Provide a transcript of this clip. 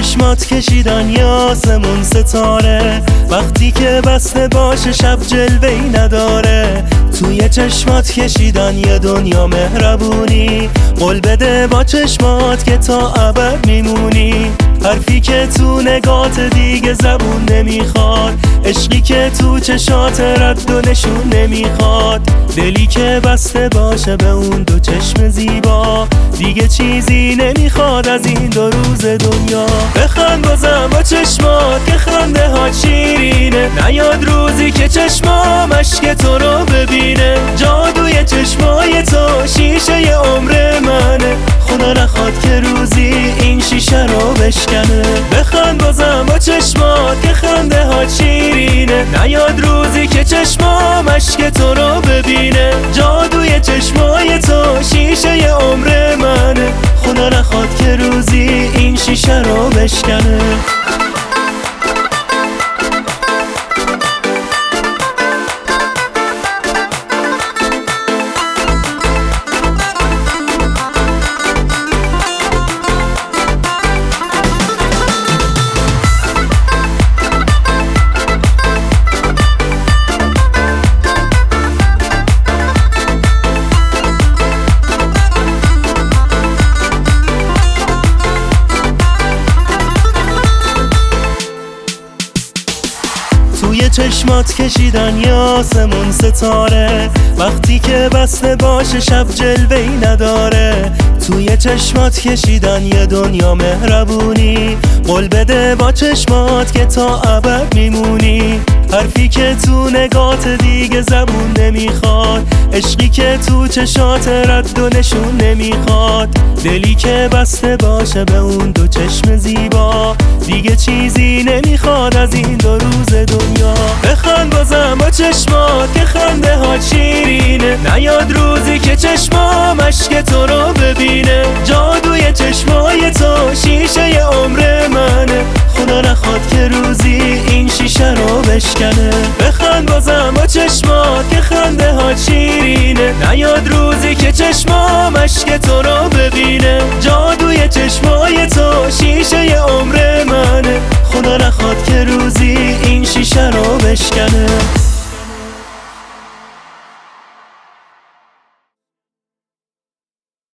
چشمات کشیدن یه آسمون ستاره، وقتی که بسته باشه شب جلوه‌ای نداره. توی چشمات کشیدن یه دنیا مهربونی، قول بده با چشمات که تا ابد میمونی. حرفی که تو نگات دیگه زبون نمیخواد، عشقی که تو چشات رد و نشون نمیخواد. دلی که بسته باشه به اون دو چشم زیبا، دیگه چیزی نمیخواد از این دو روز دنیا. بخند بازم با چشمات که خنده ها شیرینه، نیاد روزی که چشمام اشک تو رو ببینه. جادوی چشمای تو شیشه ی عمر منه، خدا نخواد که روزی این شیشه رو بشکنه. بخند بازم با چشمات که خنده ها شیرینه، نیاد روزی که چشمام اشک تو رو ببینه. جادوی چشمای تو شیشه ی عمر منه، خدا نخواد که روزی این شیشه رو بشکنه. توی چشمات کشیدن یه آسمون ستاره، وقتی که بسته باشه شب جلوه‌ای نداره. توی چشمات کشیدن یه دنیا مهربونی، قول بده با چشمات که تا ابد میمونی. حرفی که تو نگات دیگه زبون نمیخواد، عشقی که تو چشات رد و نشون نمیخواد. دلی که بسته باشه به اون دو چشم زیبا، دیگه چیزی نمیخواد از این دو روز دنیا. بخند بازم با چشمات که خنده ها شیرینه، نیاد روزی که چشمام اشک تو رو ببینه. جادوی چشمای تو شیشه ی عمر منه، خدا نخواد که روزی این شیشه رو بشکنه. بخند بازم با چشمات که خنده ها شیرینه، نیاد روزی که چشم